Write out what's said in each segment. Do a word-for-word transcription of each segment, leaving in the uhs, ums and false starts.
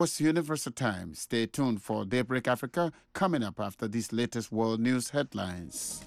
It's Universal Time. Stay tuned for Daybreak Africa coming up after these latest world news headlines.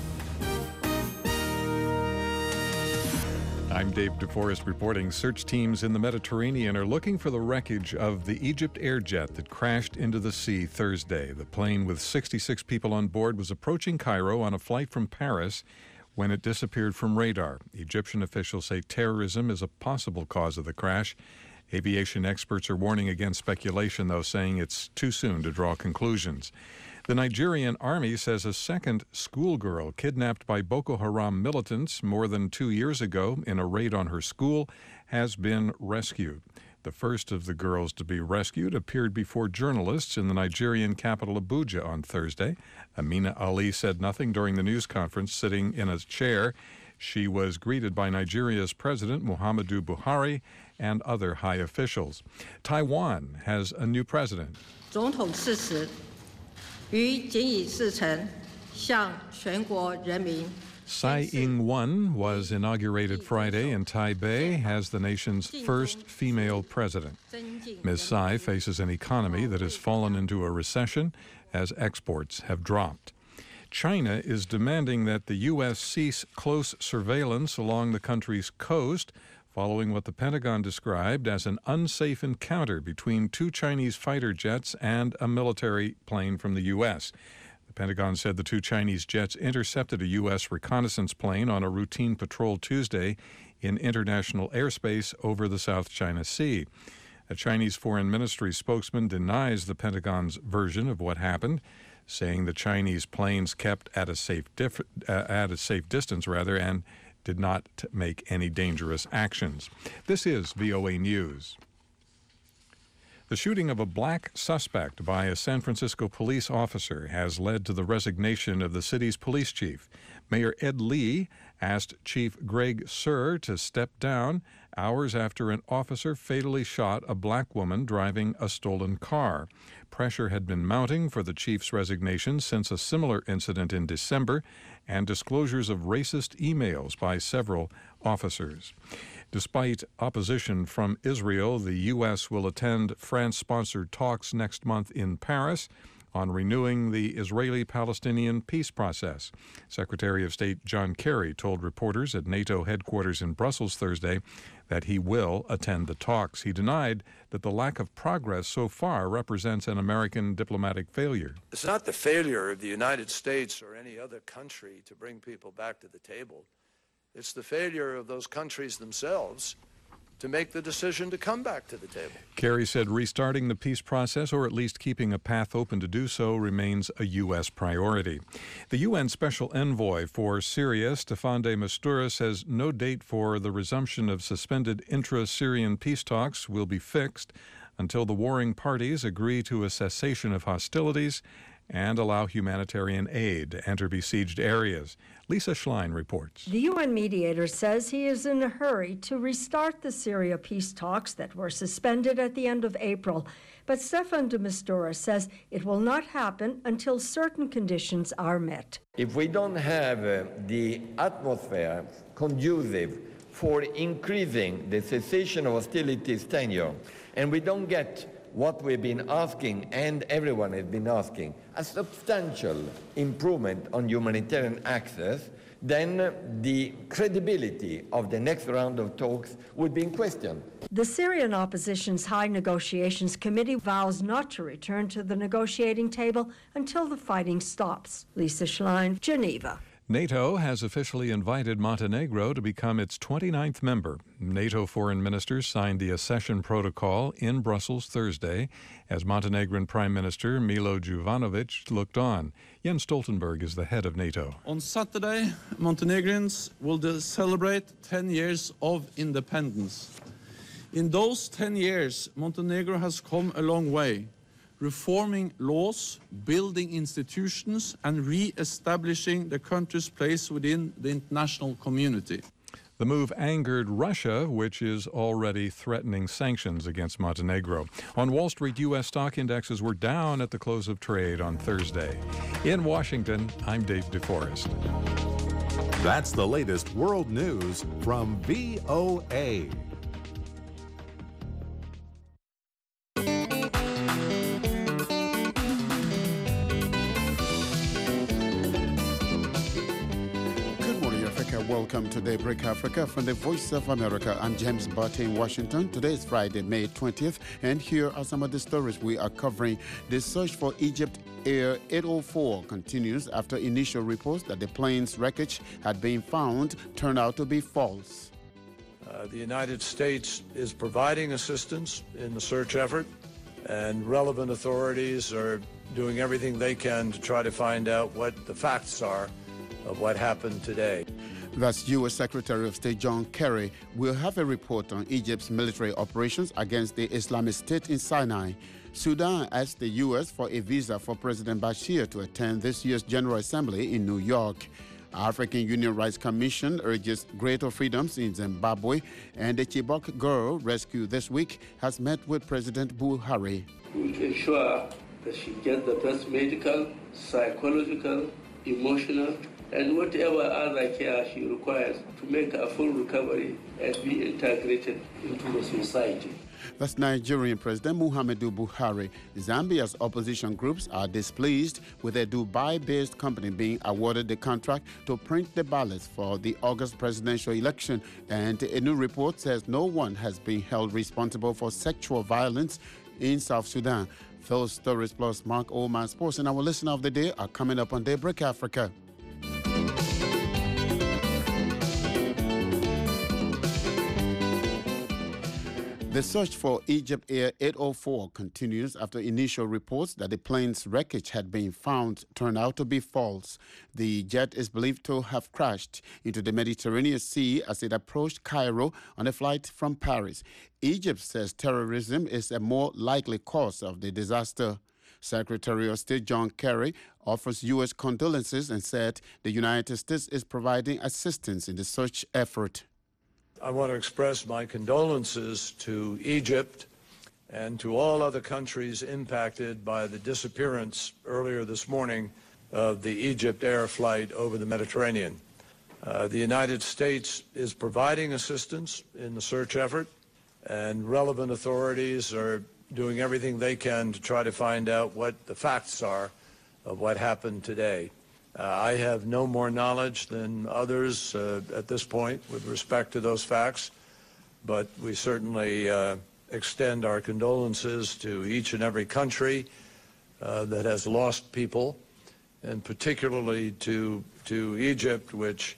I'm Dave DeForest reporting. Search teams in the Mediterranean are looking for the wreckage of the Egypt Airjet that crashed into the sea Thursday. The plane with sixty-six people on board was approaching Cairo on a flight from Paris when it disappeared from radar. Egyptian officials say terrorism is a possible cause of the crash. Aviation experts are warning against speculation, though, saying it's too soon to draw conclusions. The Nigerian army says a second schoolgirl kidnapped by Boko Haram militants more than two years ago in a raid on her school has been rescued. The first of the girls to be rescued appeared before journalists in the Nigerian capital Abuja on Thursday. Amina Ali said nothing during the news conference, sitting in a chair. She was greeted by Nigeria's President Muhammadu Buhari and other high officials. Taiwan has a new president. 总统逝世，于谨以事成，向全国人民。 Tsai Ing-wen was inaugurated Friday in Taipei as the nation's first female president. Miz Tsai faces an economy that has fallen into a recession as exports have dropped. China is demanding that the U S cease close surveillance along the country's coast following what the Pentagon described as an unsafe encounter between two Chinese fighter jets and a military plane from the U S. The Pentagon said the two Chinese jets intercepted a U S reconnaissance plane on a routine patrol Tuesday in international airspace over the South China Sea. A Chinese Foreign Ministry spokesman denies the Pentagon's version of what happened, saying the Chinese planes kept at a safe dif- uh, at a safe distance rather and did not make any dangerous actions. This is V O A News. The shooting of a black suspect by a San Francisco police officer has led to the resignation of the city's police chief. Mayor Ed Lee asked Chief Greg Suhr to step down hours after an officer fatally shot a black woman driving a stolen car. Pressure had been mounting for the chief's resignation since a similar incident in December and disclosures of racist emails by several officers. Despite opposition from Israel, the U S will attend France-sponsored talks next month in Paris on renewing the Israeli-Palestinian peace process. Secretary of State John Kerry told reporters at NATO headquarters in Brussels Thursday that he will attend the talks. He denied that the lack of progress so far represents an American diplomatic failure. It's not the failure of the United States or any other country to bring people back to the table. It's the failure of those countries themselves to make the decision to come back to the table. Kerry said restarting the peace process, or at least keeping a path open to do so, remains a U S priority. The U N Special Envoy for Syria, Staffan de Mistura, says no date for the resumption of suspended intra-Syrian peace talks will be fixed until the warring parties agree to a cessation of hostilities and allow humanitarian aid to enter besieged areas. Lisa Schlein reports. The U N mediator says he is in a hurry to restart the Syria peace talks that were suspended at the end of April. But Staffan de Mistura says it will not happen until certain conditions are met. If we don't have uh, the atmosphere conducive for increasing the cessation of hostilities tenure, and we don't get what we've been asking and everyone has been asking, a substantial improvement on humanitarian access, then the credibility of the next round of talks would be in question. The Syrian opposition's High Negotiations Committee vows not to return to the negotiating table until the fighting stops. Lisa Schlein, Geneva. NATO has officially invited Montenegro to become its twenty-ninth member. NATO foreign ministers signed the accession protocol in Brussels Thursday as Montenegrin Prime Minister Milo Jovanovic looked on. Jens Stoltenberg is the head of NATO. On Saturday, Montenegrins will celebrate ten years of independence. In those ten years, Montenegro has come a long way, reforming laws, building institutions, and re-establishing the country's place within the international community. The move angered Russia, which is already threatening sanctions against Montenegro. On Wall Street, U S stock indexes were down at the close of trade on Thursday. In Washington, I'm Dave DeForest. That's the latest world news from V O A. welcome to Daybreak Africa from the Voice of America. I'm James Butte in Washington. Today is Friday, May twentieth, and here are some of the stories we are covering. The search for Egypt Air eight oh four continues after initial reports that the plane's wreckage had been found turned out to be false. Uh, the United States is providing assistance in the search effort, and relevant authorities are doing everything they can to try to find out what the facts are of what happened today. That's U S Secretary of State John Kerry. We'll have a report on Egypt's military operations against the Islamic State in Sinai. Sudan asked the U S for a visa for President Bashir to attend this year's General Assembly in New York. African Union Rights Commission urges greater freedoms in Zimbabwe, and the Chibok girl rescued this week has met with President Buhari. We will ensure that she gets the best medical, psychological, emotional, and whatever other care she requires to make a full recovery and be integrated into the society. That's Nigerian President Muhammadu Buhari. Zambia's opposition groups are displeased with a Dubai-based company being awarded the contract to print the ballots for the August presidential election. And a new report says no one has been held responsible for sexual violence in South Sudan. Those stories plus Mark Oman Sports and our listener of the day are coming up on Daybreak Africa. The search for Egypt Air eight oh four continues after initial reports that the plane's wreckage had been found turned out to be false. The jet is believed to have crashed into the Mediterranean Sea as it approached Cairo on a flight from Paris. Egypt says terrorism is a more likely cause of the disaster. Secretary of State John Kerry offers U S condolences and said the United States is providing assistance in the search effort. I want to express my condolences to Egypt and to all other countries impacted by the disappearance earlier this morning of the Egypt Air flight over the Mediterranean. Uh, the United States is providing assistance in the search effort, and relevant authorities are doing everything they can to try to find out what the facts are of what happened today. Uh, I have no more knowledge than others uh, at this point with respect to those facts, but we certainly uh, extend our condolences to each and every country uh, that has lost people, and particularly to, to Egypt, which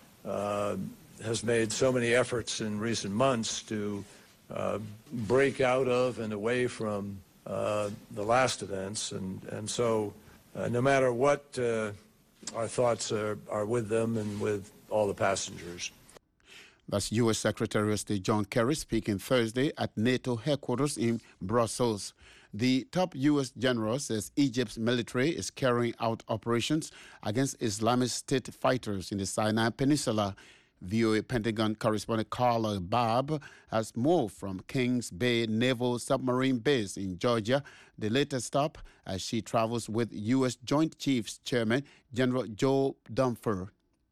uh, has made so many efforts in recent months to uh, break out of and away from uh, the last events. And, and so uh, no matter what, uh, our thoughts are, are with them and with all the passengers. That's U S Secretary of State John Kerry speaking Thursday at NATO headquarters in Brussels. The top U S general says Egypt's military is carrying out operations against Islamic State fighters in the Sinai Peninsula. V O A Pentagon correspondent Carla Babb has moved from Kings Bay Naval Submarine Base in Georgia, the latest stop as she travels with U S Joint Chiefs Chairman General Joe Dunford.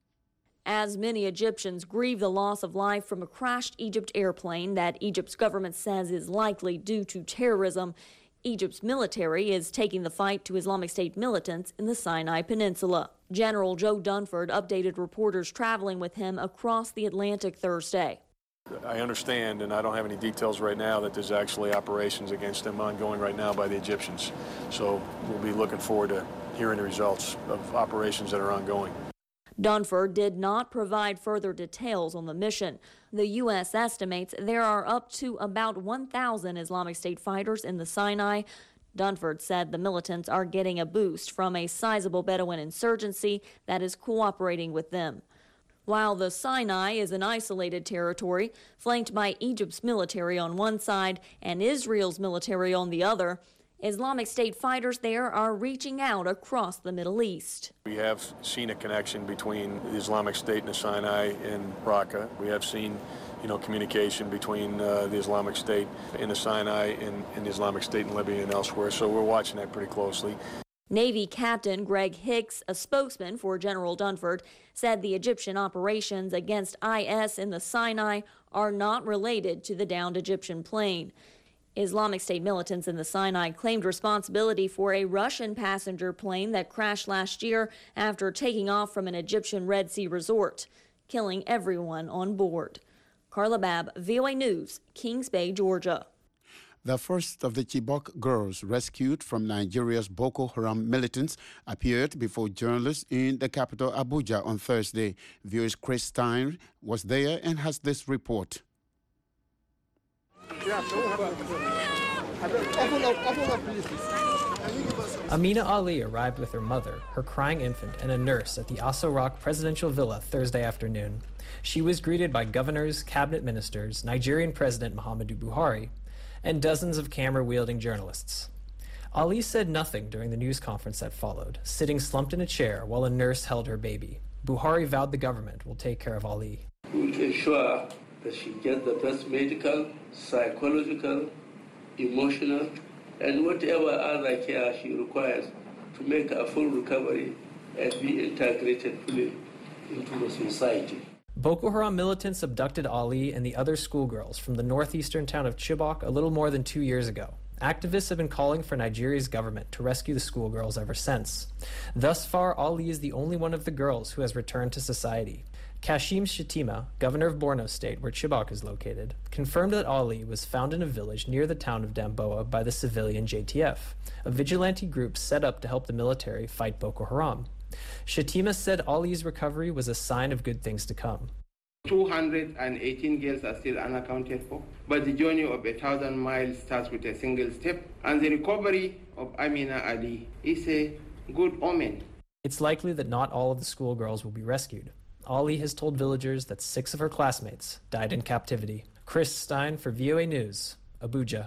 As many Egyptians grieve the loss of life from a crashed Egypt airplane that Egypt's government says is likely due to terrorism, Egypt's military is taking the fight to Islamic State militants in the Sinai Peninsula. General Joe Dunford updated reporters traveling with him across the Atlantic Thursday. I understand, and I don't have any details right now, that there's actually operations against them ongoing right now by the Egyptians. So we'll be looking forward to hearing the results of operations that are ongoing. Dunford did not provide further details on the mission. The U S estimates there are up to about one thousand Islamic State fighters in the Sinai. Dunford said the militants are getting a boost from a sizable Bedouin insurgency that is cooperating with them. While the Sinai is an isolated territory, flanked by Egypt's military on one side and Israel's military on the other, Islamic State fighters there are reaching out across the Middle East. We have seen a connection between the Islamic State and the Sinai and Raqqa. We have seen, you know, communication between uh, the Islamic State in the Sinai and, and the Islamic State in Libya and elsewhere, so we're watching that pretty closely. Navy Captain Greg Hicks, a spokesman for General Dunford, said the Egyptian operations against I S in the Sinai are not related to the downed Egyptian plane. Islamic State militants in the Sinai claimed responsibility for a Russian passenger plane that crashed last year after taking off from an Egyptian Red Sea resort. killing everyone on board. Carla Babb, V O A News, Kings Bay, Georgia. The first of the Chibok girls rescued from Nigeria's Boko Haram militants appeared before journalists in the capital Abuja on Thursday. V O A's Chris Stein was there and has this report. Amina Ali arrived with her mother, her crying infant, and a nurse at the Aso Rock Presidential Villa Thursday afternoon. She was greeted by governors, cabinet ministers, Nigerian President Muhammadu Buhari, and dozens of camera-wielding journalists. Ali said nothing during the news conference that followed, sitting slumped in a chair while a nurse held her baby. Buhari vowed the government will take care of Ali. We will ensure that she gets the best medical, psychological, emotional, and whatever other care she requires to make a full recovery and be integrated fully into the society. Boko Haram militants abducted Ali and the other schoolgirls from the northeastern town of Chibok a little more than two years ago. Activists have been calling for Nigeria's government to rescue the schoolgirls ever since. Thus far, Ali is the only one of the girls who has returned to society. Kashim Shettima, governor of Borno State, where Chibok is located, confirmed that Ali was found in a village near the town of Damboa by the civilian J T F, a vigilante group set up to help the military fight Boko Haram. Shettima said Ali's recovery was a sign of good things to come. two hundred eighteen girls are still unaccounted for, but the journey of a thousand miles starts with a single step, and the recovery of Amina Ali is a good omen. It's likely that not all of the schoolgirls will be rescued. Ali has told villagers that six of her classmates died in captivity. Chris Stein for V O A News, Abuja.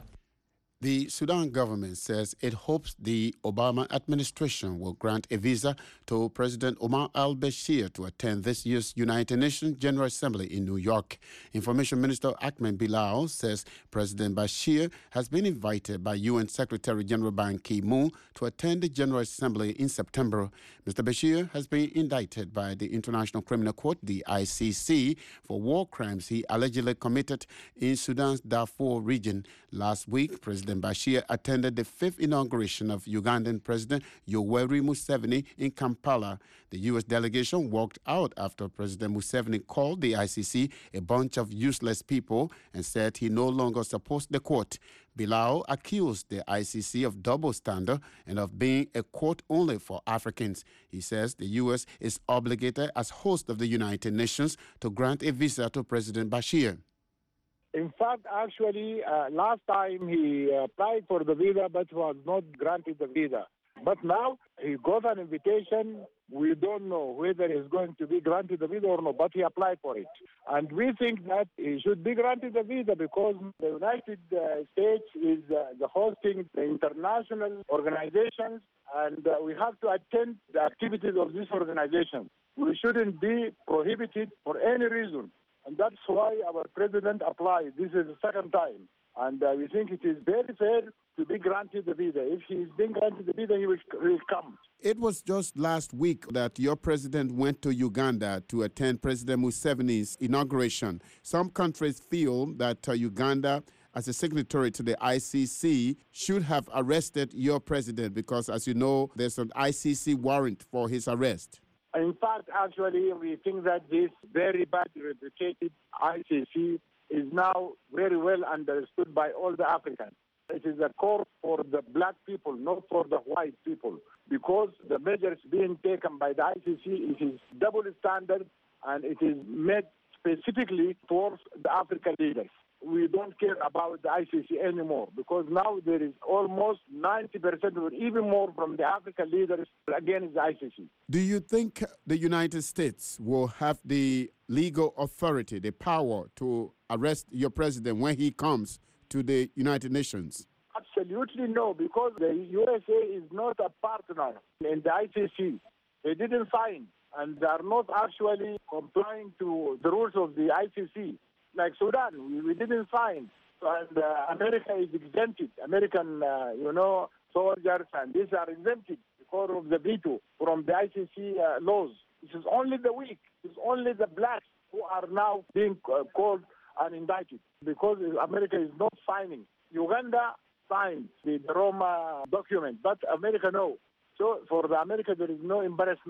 The Sudan government says it hopes the Obama administration will grant a visa to President Omar al-Bashir to attend this year's United Nations General Assembly in New York. Information Minister Ahmed Bilal says President Bashir has been invited by U N Secretary General Ban Ki-moon to attend the General Assembly in September. Mister Bashir has been indicted by the International Criminal Court, the I C C, for war crimes he allegedly committed in Sudan's Darfur region. Last week, President President Bashir attended the fifth inauguration of Ugandan President Yoweri Museveni in Kampala. The U S delegation walked out after President Museveni called the I C C a bunch of useless people and said he no longer supports the court. Bilal accused the I C C of double standard and of being a court only for Africans. He says the U S is obligated as host of the United Nations to grant a visa to President Bashir. In fact, actually, uh, last time he applied for the visa but was not granted the visa. But now he got an invitation. We don't know whether he's going to be granted the visa or not, but he applied for it. And we think that he should be granted the visa because the United uh, States is uh, the hosting the international organizations, and uh, we have to attend the activities of these organizations. We shouldn't be prohibited for any reason. And that's why our president applied. This is the second time. And uh, we think it is very fair to be granted the visa. If he is being granted the visa, he will, will come. It was just last week that your president went to Uganda to attend President Museveni's inauguration. Some countries feel that uh, Uganda, as a signatory to the I C C, should have arrested your president because, as you know, there's an I C C warrant for his arrest. In fact, actually, we think that this very bad reputed I C C is now very well understood by all the Africans. It is a court for the black people, not for the white people, because the measures being taken by the I C C it is double standard and it is made specifically towards the African leaders. We don't care about the I C C anymore because now there is almost ninety percent or even more from the African leaders against the I C C. Do you think the United States will have the legal authority, the power to arrest your president when he comes to the United Nations? Absolutely no, because the U S A is not a partner in the I C C. They didn't sign and they are not actually complying to the rules of the I C C. Like Sudan, we, we didn't sign, and uh, America is exempted. American, uh, you know, soldiers and these are exempted because of the veto from the I C C uh, laws. This is only the weak. It's only the blacks who are now being uh, called and indicted because America is not signing. Uganda signed the, the Roma document, but America no. So for the America, there is no embarrassment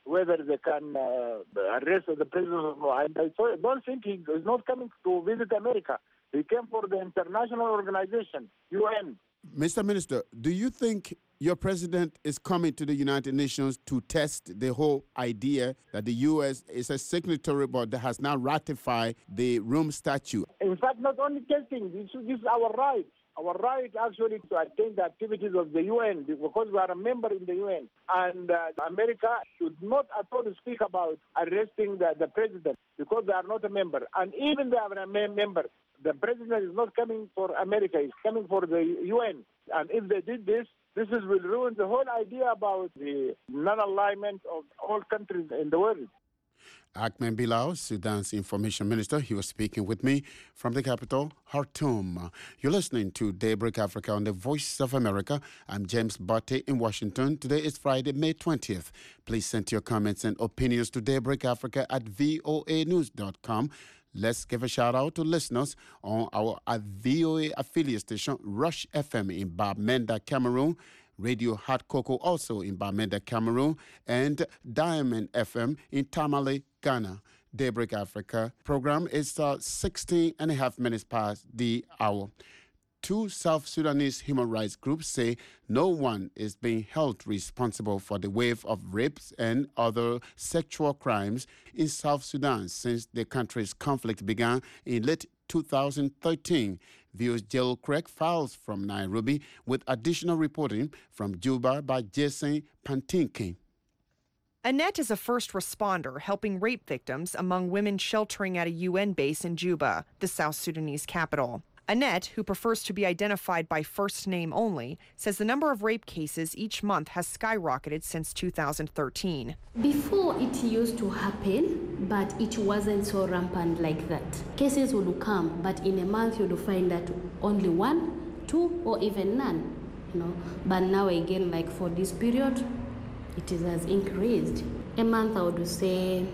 whether they can uh, arrest the president or not. And I don't think he is not coming to visit America. He came for the international organization, U N. Mister Minister, do you think your president is coming to the United Nations to test the whole idea that the U S is a signatory but that has not ratified the Rome Statute? In fact, not only testing, this is, this is our right. Our right actually to attend the activities of the U N because we are a member in the U N. And uh, America should not at all speak about arresting the, the president because they are not a member. And even they are a member, the president is not coming for America, he's coming for the U N. And if they did this, this is, will ruin the whole idea about the non-alignment of all countries in the world. Ahmed Bilal, Sudan's information minister, he was speaking with me from the capital, Khartoum. You're listening to Daybreak Africa on the Voice of America. I'm James Botte in Washington. Today is Friday, May twentieth. Please send your comments and opinions to Daybreak Africa at voa news dot com. Let's give a shout out to listeners on our V O A affiliate station, Rush F M in Bamenda, Cameroon, Radio Hot Cocoa also in Bamenda, Cameroon, and Diamond F M in Tamale, Ghana. Daybreak Africa program is uh, sixteen and a half minutes past the hour. Two South Sudanese human rights groups say no one is being held responsible for the wave of rapes and other sexual crimes in South Sudan since the country's conflict began in late two thousand thirteen. V O's Jill Craig files from Nairobi with additional reporting from Juba by Jason Pantinkin. Annette is a first responder helping rape victims among women sheltering at a U N base in Juba, the South Sudanese capital. Annette, who prefers to be identified by first name only, says the number of rape cases each month has skyrocketed since two thousand thirteen. Before it used to happen, but it wasn't so rampant like that. Cases would come, but in a month you'd find that only one, two, or even none. You know, but now again, like for this period, it is, has increased. A month I would say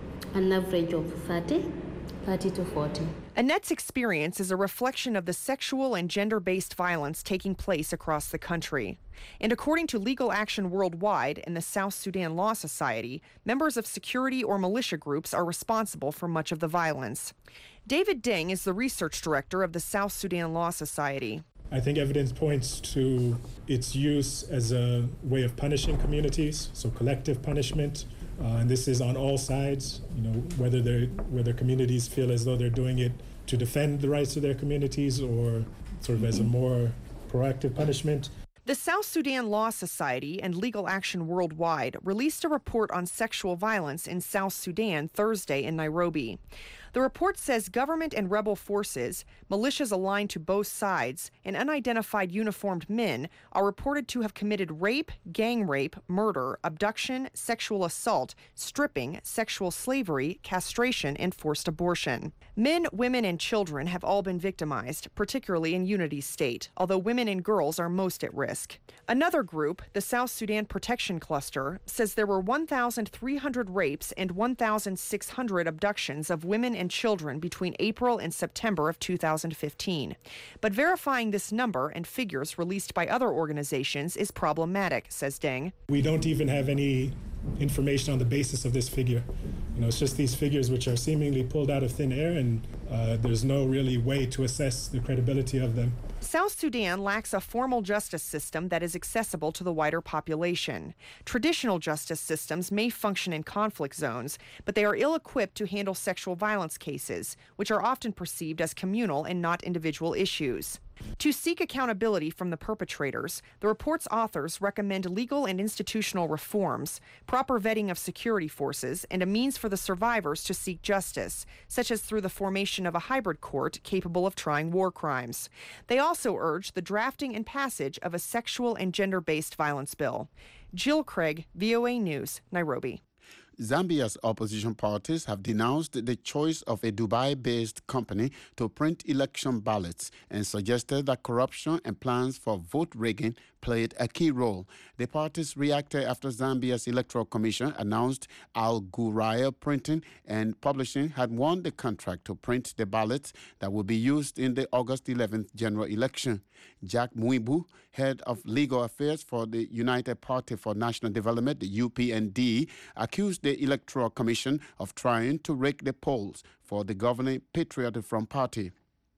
an average of thirty, thirty to forty. Annette's experience is a reflection of the sexual and gender-based violence taking place across the country. And according to Legal Action Worldwide and the South Sudan Law Society, members of security or militia groups are responsible for much of the violence. David Ding is the research director of the South Sudan Law Society. I think evidence points to its use as a way of punishing communities, so collective punishment. Uh, and this is on all sides, you know, whether they're, whether communities feel as though they're doing it to defend the rights of their communities or sort of as a more proactive punishment. The South Sudan Law Society and Legal Action Worldwide released a report on sexual violence in South Sudan Thursday in Nairobi. The report says government and rebel forces, militias aligned to both sides, and unidentified uniformed men are reported to have committed rape, gang rape, murder, abduction, sexual assault, stripping, sexual slavery, castration, and forced abortion. Men, women, and children have all been victimized, particularly in Unity State, although women and girls are most at risk. Another group, the South Sudan Protection Cluster, says there were one thousand three hundred rapes and one thousand six hundred abductions of women and children between April and September of two thousand fifteen. But verifying this number and figures released by other organizations is problematic, says Deng. We don't even have any information on the basis of this figure. You know, it's just these figures which are seemingly pulled out of thin air, and uh, there's no really way to assess the credibility of them. South Sudan lacks a formal justice system that is accessible to the wider population. Traditional justice systems may function in conflict zones, but they are ill-equipped to handle sexual violence cases, which are often perceived as communal and not individual issues. To seek accountability from the perpetrators, the report's authors recommend legal and institutional reforms, proper vetting of security forces, and a means for the survivors to seek justice, such as through the formation of a hybrid court capable of trying war crimes. They also urge the drafting and passage of a sexual and gender-based violence bill. Jill Craig, V O A News, Nairobi. Zambia's opposition parties have denounced the choice of a Dubai-based company to print election ballots and suggested that corruption and plans for vote rigging played a key role. The parties reacted after Zambia's Electoral Commission announced Al Ghurair Printing and Publishing had won the contract to print the ballots that will be used in the August eleventh general election. Jack Mwibu, head of legal affairs for the United Party for National Development, the U P N D, accused the Electoral Commission of trying to rig the polls for the governing Patriotic Front Party.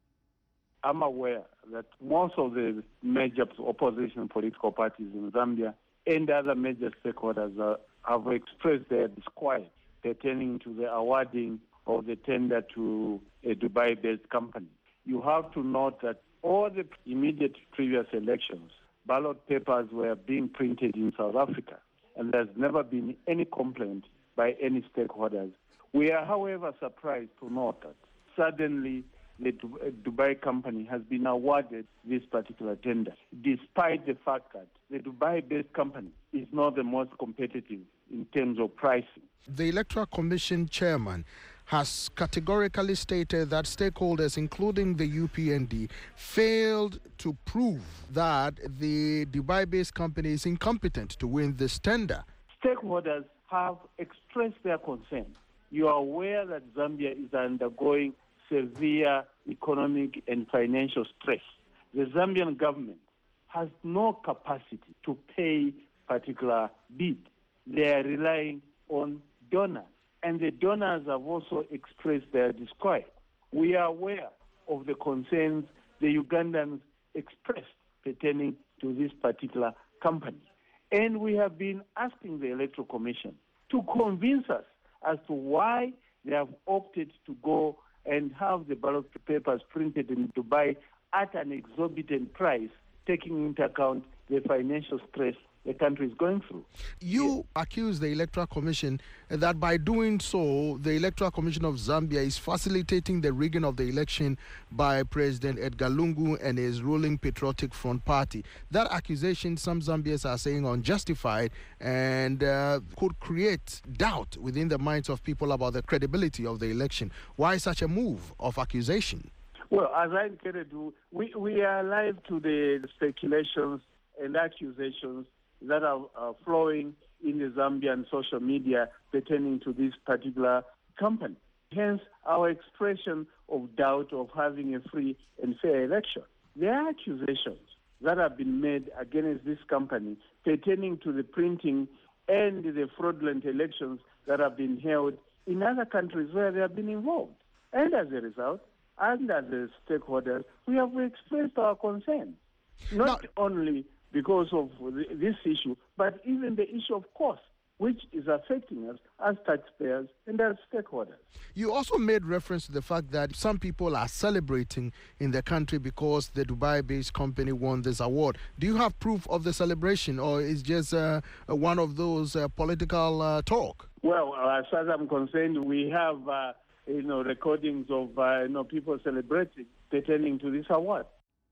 I'm aware that most of the major opposition political parties in Zambia and other major stakeholders are, have expressed their disquiet pertaining to the awarding of the tender to a Dubai-based company. You have to note that all the immediate previous elections, ballot papers were being printed in South Africa, and there's never been any complaint by any stakeholders. We are, however, surprised to note that suddenly the Dubai company has been awarded this particular tender, despite the fact that the Dubai-based company is not the most competitive in terms of pricing. The Electoral Commission chairman has categorically stated that stakeholders, including the U P N D, failed to prove that the Dubai-based company is incompetent to win this tender. Stakeholders have expressed their concern. You are aware that Zambia is undergoing severe economic and financial stress. The Zambian government has no capacity to pay particular bid. They are relying on donors, and the donors have also expressed their disquiet. We are aware of the concerns the Ugandans expressed pertaining to this particular company. And we have been asking the Electoral Commission to convince us as to why they have opted to go and have the ballot papers printed in Dubai at an exorbitant price, taking into account the financial stress the country is going through. You accuse the Electoral Commission that by doing so, the Electoral Commission of Zambia is facilitating the rigging of the election by President Edgar Lungu and his ruling Patriotic Front Party. That accusation, some Zambians are saying, unjustified and uh, could create doubt within the minds of people about the credibility of the election. Why such a move of accusation? Well, as I indicated, we, we are alive to the speculations and accusations that are uh, flowing in the Zambian social media pertaining to this particular company. Hence, our expression of doubt of having a free and fair election. There are accusations that have been made against this company pertaining to the printing and the fraudulent elections that have been held in other countries where they have been involved. And as a result, and as a stakeholders, we have expressed our concern, not now, only because of this issue, but even the issue of cost, which is affecting us as taxpayers and as stakeholders. You also made reference to the fact that some people are celebrating in the country because the Dubai-based company won this award. Do you have proof of the celebration, or is just uh, one of those uh, political uh, talk? Well, as far as I'm concerned, we have uh, you know recordings of uh, you know people celebrating pertaining to this award.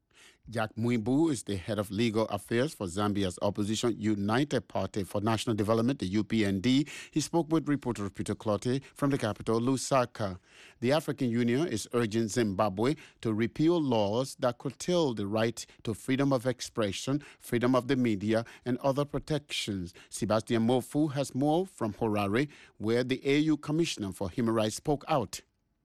Jack Mwibu is the head of legal affairs for Zambia's opposition United Party for National Development, the U P N D. He spoke with reporter Peter Clottey from the capital, Lusaka. The African Union is urging Zimbabwe to repeal laws that curtail the right to freedom of expression, freedom of the media, and other protections. Sebastian Mofu has more from Harare, where the A U Commissioner for Human Rights spoke out.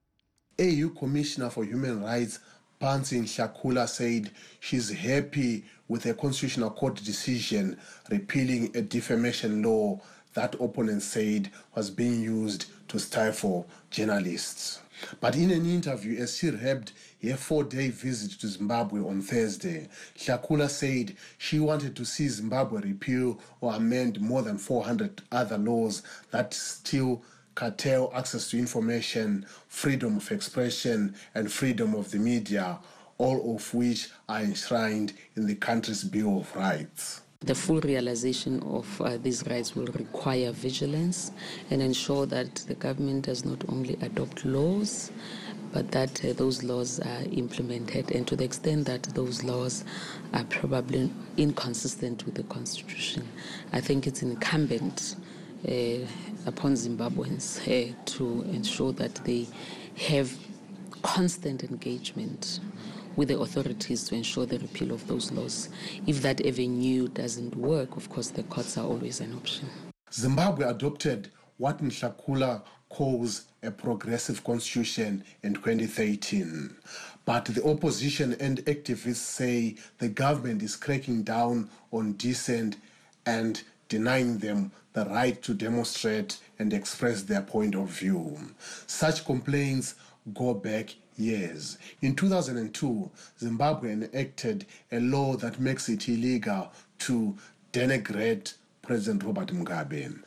A U Commissioner for Human Rights Phansi Nhlakula said she's happy with a Constitutional Court decision repealing a defamation law that opponents said was being used to stifle journalists. But in an interview as she wrapped her four-day visit to Zimbabwe on Thursday, Nhlakula said she wanted to see Zimbabwe repeal or amend more than four hundred other laws that still curtail access to information, freedom of expression, and freedom of the media, all of which are enshrined in the country's Bill of Rights. The full realization of uh, these rights will require vigilance and ensure that the government does not only adopt laws, but that uh, those laws are implemented, and to the extent that those laws are probably inconsistent with the Constitution, I think it's incumbent uh, upon Zimbabweans uh, to ensure that they have constant engagement with the authorities to ensure the repeal of those laws. If that avenue doesn't work, of course, the courts are always an option. Zimbabwe adopted what Nhlakula calls a progressive constitution in twenty thirteen. But the opposition and activists say the government is cracking down on dissent and denying them the right to demonstrate and express their point of view. Such complaints go back years. In two thousand two, Zimbabwe enacted a law that makes it illegal to denigrate President Robert Mugabe.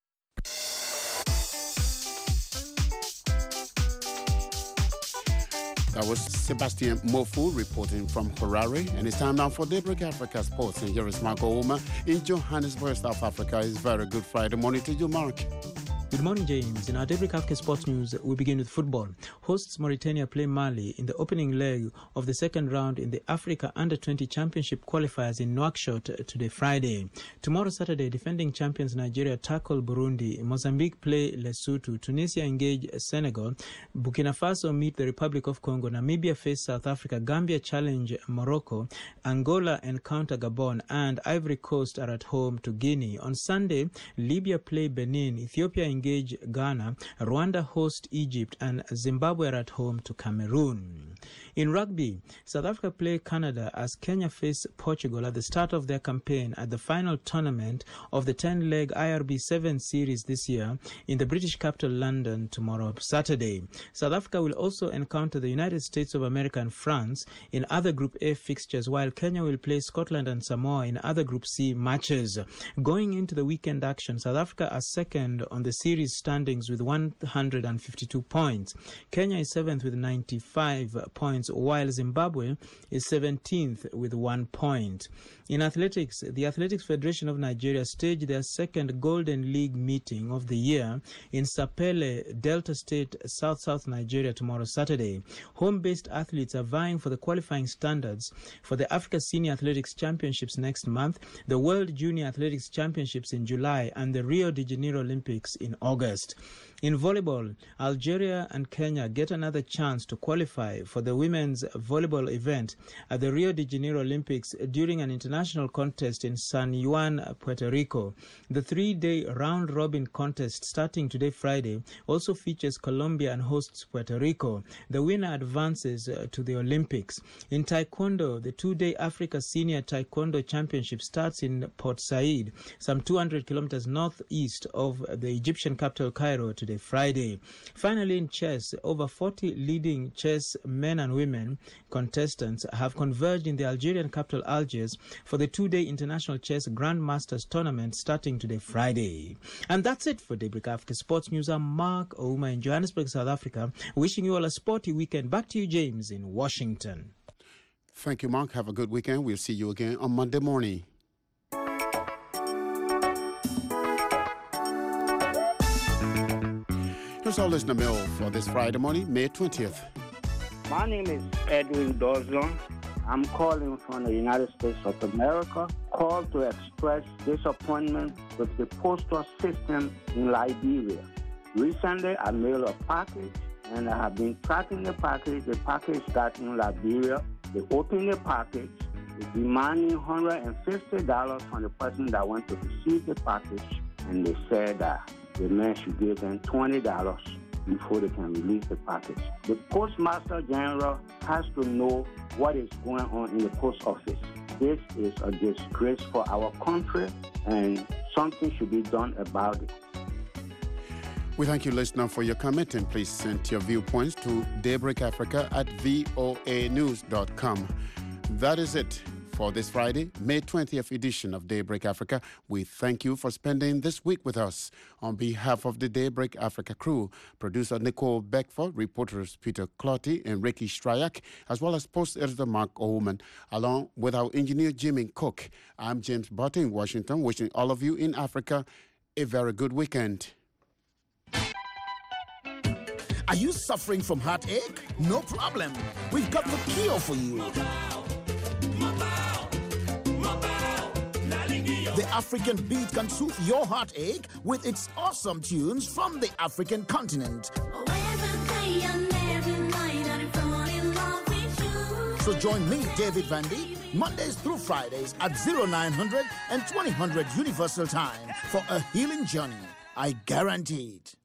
That was Sebastian Mofu reporting from Harare. And it's time now for Daybreak Africa Sports. And here is Marco Oma in Johannesburg, South Africa. It's very good Friday morning to you, Mark. Good morning, James. In our Daybreak Africa Sports News, we begin with football. Hosts Mauritania play Mali in the opening leg of the second round in the Africa Under twenty Championship qualifiers in Nouakchott today, Friday. Tomorrow, Saturday, defending champions Nigeria tackle Burundi. Mozambique play Lesotho. Tunisia engage Senegal. Burkina Faso meet the Republic of Congo. Namibia face South Africa. Gambia challenge Morocco. Angola encounter Gabon. And Ivory Coast are at home to Guinea. On Sunday, Libya play Benin. Ethiopia engage Ghana, Rwanda host Egypt, and Zimbabwe are at home to Cameroon. In rugby, South Africa play Canada as Kenya face Portugal at the start of their campaign at the final tournament of the ten-leg I R B seven series this year in the British capital London tomorrow, Saturday. South Africa will also encounter the United States of America and France in other Group A fixtures, while Kenya will play Scotland and Samoa in other Group C matches. Going into the weekend action, South Africa are second on the series standings with one hundred fifty-two points. Kenya is seventh with ninety-five points, while Zimbabwe is seventeenth with one point. In athletics, the Athletics Federation of Nigeria staged their second Golden League meeting of the year in Sapele, Delta State, South-South Nigeria tomorrow, Saturday. Home-based athletes are vying for the qualifying standards for the Africa Senior Athletics Championships next month, the World Junior Athletics Championships in July, and the Rio de Janeiro Olympics in August. In volleyball, Algeria and Kenya get another chance to qualify for the women's volleyball event at the Rio de Janeiro Olympics during an international contest in San Juan, Puerto Rico. The three-day round-robin contest starting today, Friday, also features Colombia and hosts Puerto Rico. The winner advances uh, to the Olympics. In Taekwondo, the two-day Africa Senior Taekwondo Championship starts in Port Said, some two hundred kilometers northeast of the Egyptian capital, Cairo, today, Friday. Finally, in chess, over forty leading chess men and women contestants have converged in the Algerian capital, Algiers, for the two-day International Chess Grandmasters Tournament starting today, Friday. And that's it for Daybreak Africa Sports News. I'm Mark Ouma in Johannesburg, South Africa, wishing you all a sporty weekend. Back to you, James, in Washington. Thank you, Mark. Have a good weekend. We'll see you again on Monday morning. Here's our listener mail for this Friday morning, May twentieth. My name is Edwin Dozon. I'm calling from the United States of America. Call to express disappointment with the postal system in Liberia. Recently, I mailed a package, and I have been tracking the package. The package got in Liberia. They opened the package, they demanding one hundred fifty dollars from the person that went to receive the package, and they said that the man should give them twenty dollars before they can release the package. The Postmaster General has to know what is going on in the post office. This is a disgrace for our country, and something should be done about it. We thank you, listener, for your comment, and please send your viewpoints to daybreakafrica at voa news dot com. That is it for this Friday, May twentieth edition of Daybreak Africa. We thank you for spending this week with us. On behalf of the Daybreak Africa crew, producer Nicole Beckford, reporters Peter Clotty and Ricky Stryak, as well as post editor Mark Oman, along with our engineer Jimmy Cook. I'm James Barton in Washington, wishing all of you in Africa a very good weekend. Are you suffering from heartache? No problem. We've got the cure for you. The the African beat can soothe your heartache with its awesome tunes from the African continent. So join me, David Vandy, Mondays through Fridays at oh nine hundred and twenty hundred Universal Time for a healing journey. I guarantee it.